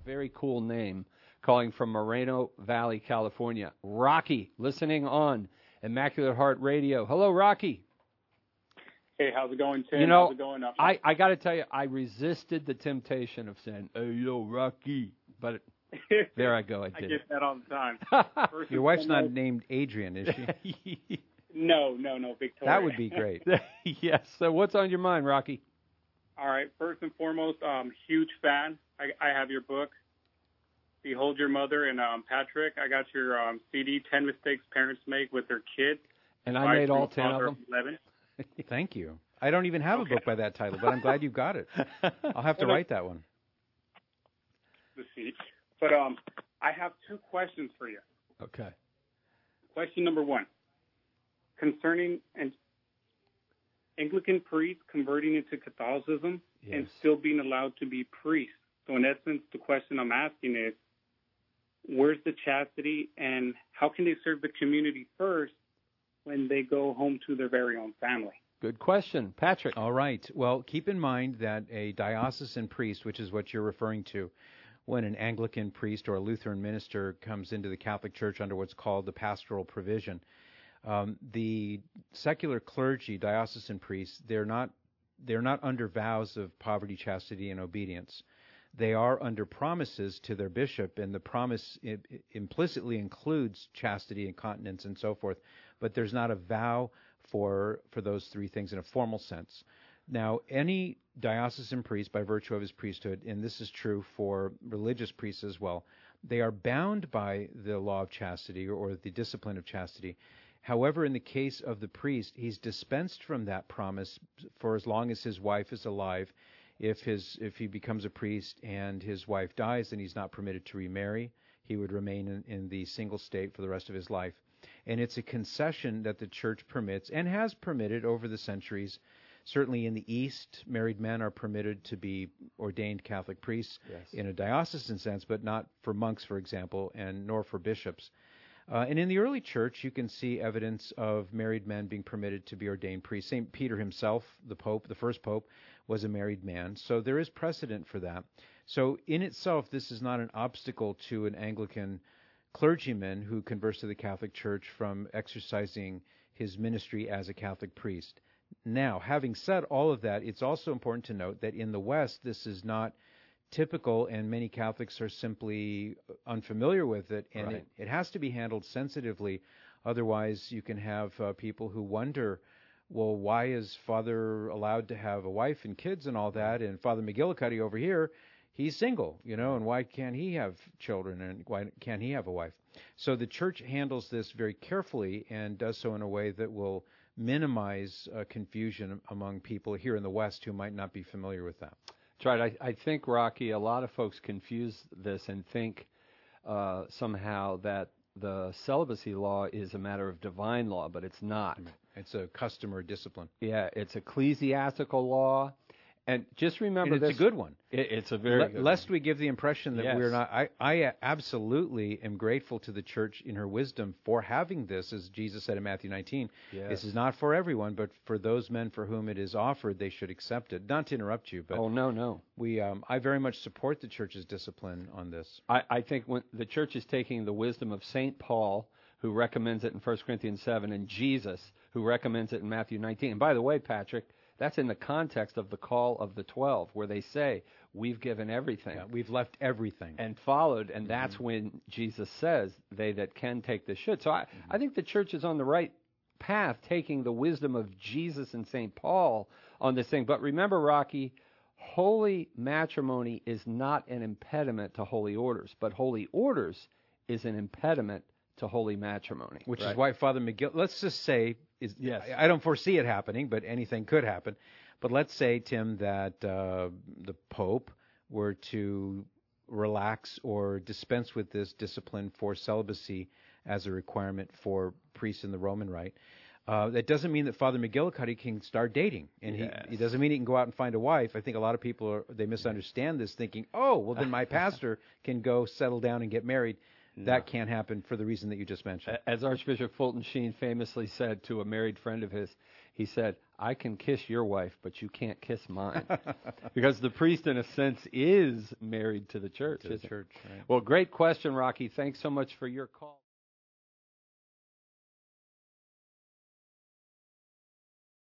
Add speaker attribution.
Speaker 1: very cool name, calling from Moreno Valley, California. Rocky, listening on Immaculate Heart Radio. Hello, Rocky.
Speaker 2: Hey, how's it going, Tim?
Speaker 1: You know,
Speaker 2: how's it going?
Speaker 1: I got to tell you, I resisted the temptation of saying, "Hey, yo, Rocky," but there I go. I did.
Speaker 2: I get that all the time.
Speaker 3: Your wife's not named Adrian, is she?
Speaker 2: No, Victoria.
Speaker 3: That would be great.
Speaker 1: Yes. So what's on your mind, Rocky?
Speaker 2: All right. First and foremost, huge fan. I have your book, Behold Your Mother, and Patrick, I got your CD, 10 Mistakes Parents Make with Their Kids.
Speaker 1: And I made all 10 of them.
Speaker 2: 11.
Speaker 3: Thank you. I don't even have a book by that title, but I'm glad you've got it. I'll have to write that one.
Speaker 2: The seat. But I have two questions for you.
Speaker 1: Okay.
Speaker 2: Question number one, concerning an Anglican priest converting into Catholicism and still being allowed to be priests. So in essence, the question I'm asking is, where's the chastity and how can they serve the community first when they go home to their very own family?
Speaker 1: Good question. Patrick.
Speaker 3: All right. Well, keep in mind that a diocesan priest, which is what you're referring to, when an Anglican priest or a Lutheran minister comes into the Catholic Church under what's called the pastoral provision, the secular clergy, diocesan priests, they're not under vows of poverty, chastity, and obedience. They are under promises to their bishop, and the promise implicitly includes chastity and continence and so forth, but there's not a vow for those three things in a formal sense. Now, any diocesan priest, by virtue of his priesthood, and this is true for religious priests as well, they are bound by the law of chastity or the discipline of chastity. However, in the case of the priest, he's dispensed from that promise for as long as his wife is alive. If he becomes a priest and his wife dies, then he's not permitted to remarry. He would remain in the single state for the rest of his life. And it's a concession that the Church permits and has permitted over the centuries. Certainly in the East, married men are permitted to be ordained Catholic priests in a diocesan sense, but not for monks, for example, and nor for bishops. And in the early Church, you can see evidence of married men being permitted to be ordained priests. St. Peter himself, the Pope, the first Pope, was a married man. So there is precedent for that. So in itself, this is not an obstacle to an Anglican clergyman who converts to the Catholic Church from exercising his ministry as a Catholic priest. Now, having said all of that, it's also important to note that in the West, this is not typical, and many Catholics are simply unfamiliar with it, and it has to be handled sensitively. Otherwise, you can have people who wonder, well, why is Father allowed to have a wife and kids and all that, and Father McGillicuddy over here, he's single, and why can't he have children, and why can't he have a wife? So the Church handles this very carefully and does so in a way that will minimize confusion among people here in the West who might not be familiar with that.
Speaker 1: That's right. I think, Rocky, a lot of folks confuse this and think somehow that the celibacy law is a matter of divine law, but it's not.
Speaker 3: It's a custom or discipline.
Speaker 1: Yeah, it's ecclesiastical law. And just remember
Speaker 3: it's a good one.
Speaker 1: It's a very good
Speaker 3: lest
Speaker 1: one.
Speaker 3: we give the impression that we're not. I absolutely am grateful to the Church in her wisdom for having this, as Jesus said in Matthew 19.
Speaker 1: Yes.
Speaker 3: This is not for everyone, but for those men for whom it is offered, they should accept it. Not to interrupt you, but
Speaker 1: no.
Speaker 3: I very much support the Church's discipline on this.
Speaker 1: I think when the Church is taking the wisdom of St. Paul, who recommends it in 1 Corinthians 7, and Jesus, who recommends it in Matthew 19. And by the way, Patrick, that's in the context of the call of the 12, where they say, we've given everything.
Speaker 3: Yeah, we've left everything.
Speaker 1: And followed, and that's when Jesus says, they that can take this should. So I think the Church is on the right path, taking the wisdom of Jesus and St. Paul on this thing. But remember, Rocky, holy matrimony is not an impediment to holy orders, but holy orders is an impediment to holy matrimony.
Speaker 3: Which is why Father McGill, let's just say, I don't foresee it happening, but anything could happen. But let's say, Tim, that the Pope were to relax or dispense with this discipline for celibacy as a requirement for priests in the Roman Rite. That doesn't mean that Father McGillicuddy can start dating, and he doesn't mean he can go out and find a wife. I think a lot of people they misunderstand this, thinking, oh, well, then my pastor can go settle down and get married. That can't happen for the reason that you just mentioned.
Speaker 1: As Archbishop Fulton Sheen famously said to a married friend of his, He said, I can kiss your wife, but you can't kiss mine. Because the priest, in a sense, is married to the church.
Speaker 3: To the church, right.
Speaker 1: Well, great question, Rocky. Thanks so much for your call.